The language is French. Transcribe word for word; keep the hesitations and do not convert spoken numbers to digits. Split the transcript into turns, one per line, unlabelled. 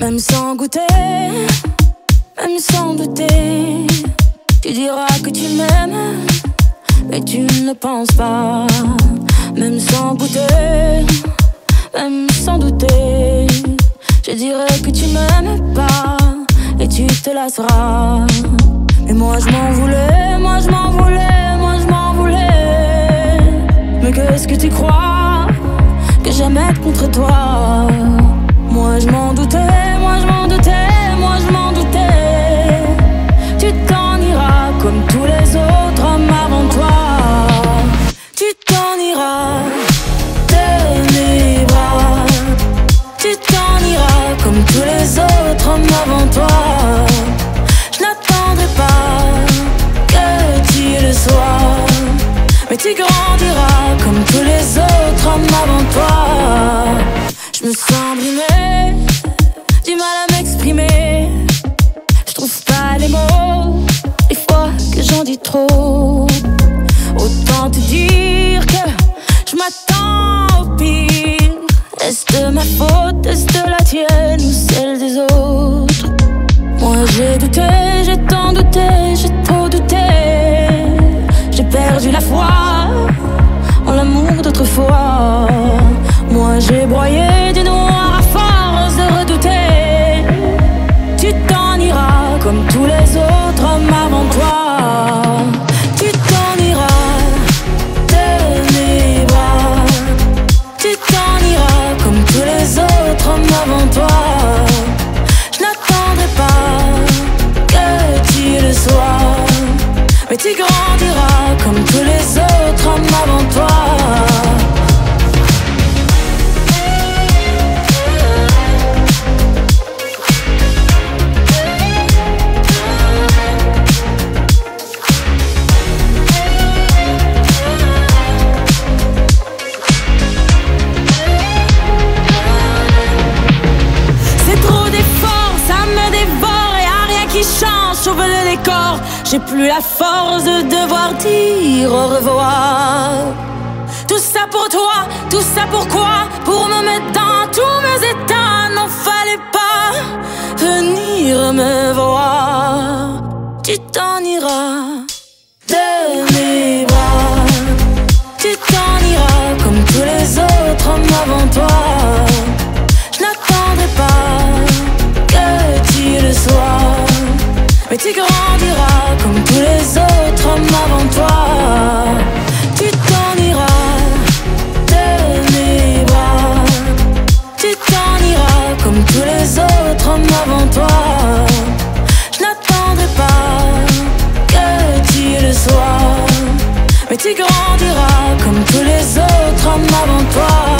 Même sans goûter, même sans douter, tu diras que tu m'aimes, mais tu ne le penses pas. Même sans goûter, même sans douter, je dirais que tu m'aimes pas et tu te lasseras. Mais moi je m'en voulais, moi je m'en voulais, moi je m'en voulais. Mais qu'est-ce que tu crois que j'aime être contre toi? Moi je m'en doutais, moi je m'en doutais, moi je m'en doutais. Tu t'en iras comme tous les autres hommes avant toi. Tu t'en iras de mes bras. Tu t'en iras comme tous les autres hommes avant toi. Je n'attendrai pas que tu le sois, mais tu grandiras comme tous les autres hommes avant toi. Je me sens brimée, du mal à m'exprimer. Je trouve pas les mots, des fois que j'en dis trop. Autant te dire que je m'attends au pire. Est-ce de ma faute, est-ce de la tienne ou celle des autres? Moi j'ai douté, j'ai tant douté, j'ai trop douté. J'ai perdu la foi en l'amour d'autrefois. Moi j'ai broyé du noir à force de redouter. Tu t'en iras comme tous les autres hommes avant toi. Tu t'en iras de mes bras. Tu t'en iras comme tous les autres hommes avant toi. Je n'attendrai pas que tu le sois, mais tu grandiras comme tous les autres hommes avant toi. J'ouvre le décor, j'ai plus la force de devoir dire au revoir. Tout ça pour toi, tout ça pourquoi? Pour me mettre dans tous mes états. N'en fallait pas venir me voir. Tu t'en iras de mes bras. Tu t'en iras comme tous les autres hommes avant toi. Je n'attendrai pas que tu le sois, mais tu grandiras comme tous les autres hommes avant toi. Tu t'en iras de mes bras. Tu t'en iras comme tous les autres hommes avant toi. Je n'attendrai pas que tu le sois, mais tu grandiras comme tous les autres hommes avant toi.